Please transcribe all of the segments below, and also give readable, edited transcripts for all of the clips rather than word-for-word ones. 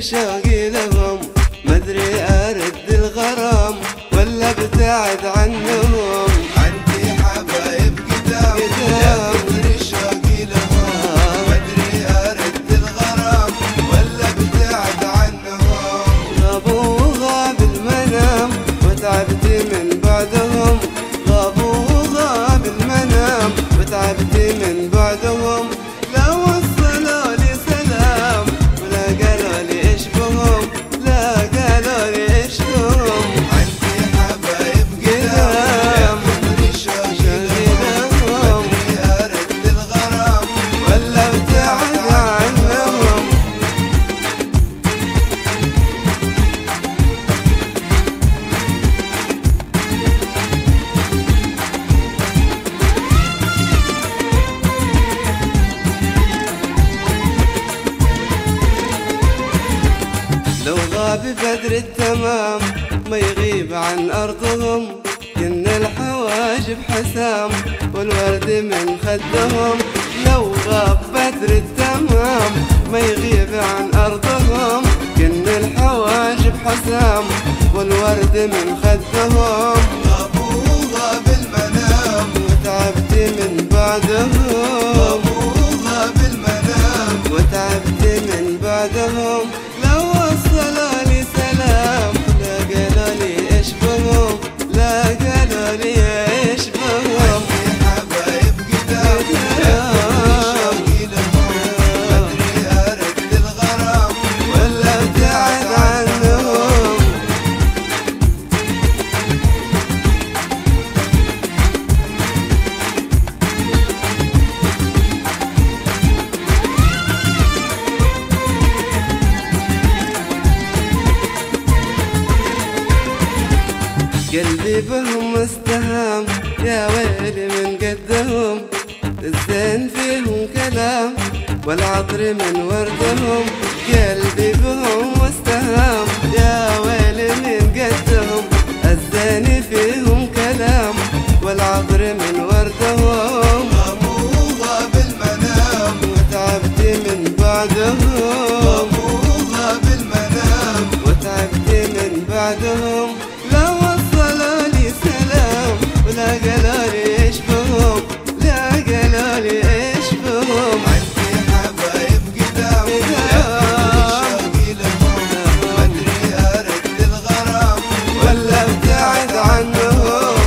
شوقي لهم، مدري أرد الغرام ولا ابتعد عنهم. عندي حبايب قدام يا كثر شوقي لهم، مدري أرد الغرام ولا ابتعد عنهم. غابوا وغاب المنام وتعبت من بعدهم، غابوا وغاب المنام وتعبت من بعدهم. لا وصلوا لي سلام ولا قالوا لي ايش بهم، لا قالوا لي ايش بهم. عندي حبايب قدام يا كثر شوقي لهم، مدري أرد الغرام ولا ابتعد عنهم. لو غاب بدر التمام ما يغيب عن أرضهم، كن الحواجب حسام والورد من خدهم. لو غاب بدر التمام ما يغيب عن أرضهم، كن الحواجب حسام والورد من خدهم. غابوا وغاب المنام وتعبت من بعدهم، غابوا وغاب المنام. وتعبت من بعدهم. لو وصلوا لي سلام لا قالوا لي ايش بهم، لا قالوا لي ايش بهم. عندي حبايب قدام يا كثر شوقي لهم، مدري أرد الغرام ولا ابتعد عنهم. قلبي بهم استهام يا ويلي من قدهم، الزين فيهم كلام والعطر من وردهم. قلبي بهم استهام يا ويلي من قدهم، الزين فيهم كلام والعطر من وردهم. غابوا وغاب المنام وتعبت من بعدهم، غابوا وغاب المنام. وتعبت من بعدهم. لا وصلوا لي سلام ولا قالوا لي ايش بهم، لا قالوا لي ايش بهم. عندي حبايب قدام يا كثر شوقي لهم، مدري أرد الغرام ولا ابتعد عنهم.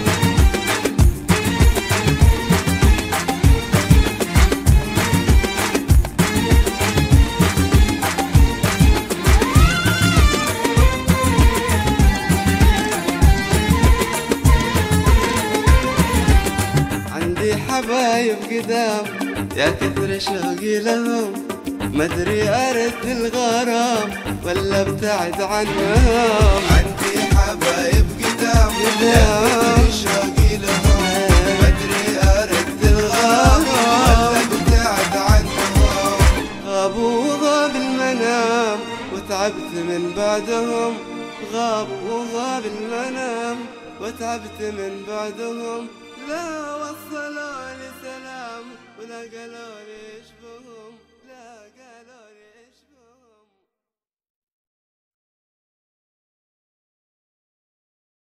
عندي حبايب قدام يا كثر شوقي لهم، مدري أرد الغرام ولا ابتعد عنهم. عندي حبايب قدام يا كثر شوقي لهم، مدري أرد الغرام ولا ابتعد عنهم. غابوا وغاب المنام وتعبت من بعدهم، غاب وغاب المنام وتعبت من بعدهم. لا وصلوا لي سلام ولا قالوا لي